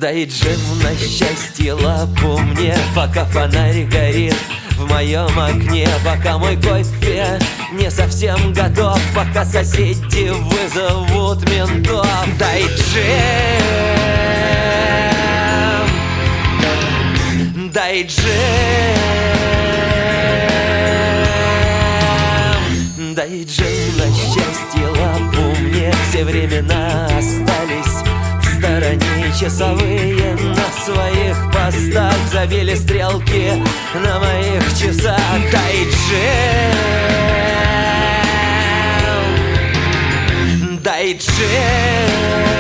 Дай джем на счастье лапу мне, пока фонарь горит в моем окне, пока мой кофе не совсем готов, пока соседи вызовут ментов. Дай джем, дай джем, дай джем на счастье лапу мне. Все времена остались в стороне, часовые на своих постах забили стрелки на моих часах. Дай джем, дай джем.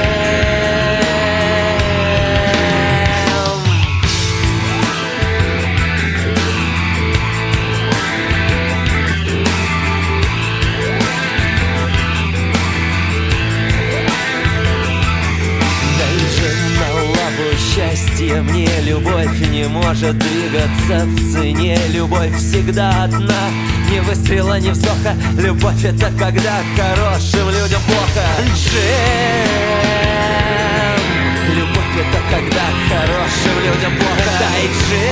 Счастье мне, любовь не может двигаться в цене. Любовь всегда одна, ни выстрела, ни вздоха. Любовь — это когда хорошим людям плохо. Джем, любовь — это когда хорошим людям плохо. Дай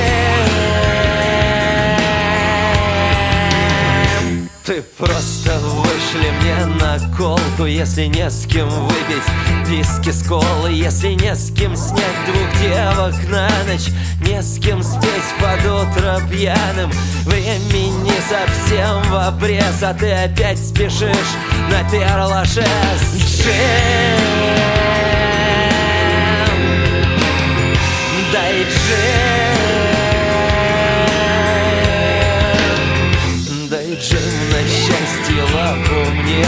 джем. Ты просто вышли мне на колку, если не с кем выпить виски с колы, если не с кем снять двух девок на ночь, не с кем спеть под утро пьяным. Времени совсем в обрез, а ты опять спешишь на Перлашес. Джем, дай джем, дай джем на счастье лапу мне.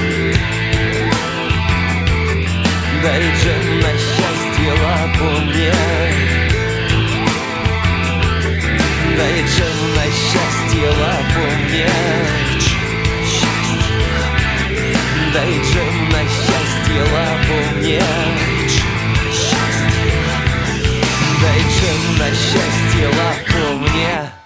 Дай джем на счастье лапу мне. Дай джем на счастье лапу мне. Дай джем на счастье лапу мне. Дай джем на счастье лапу мне.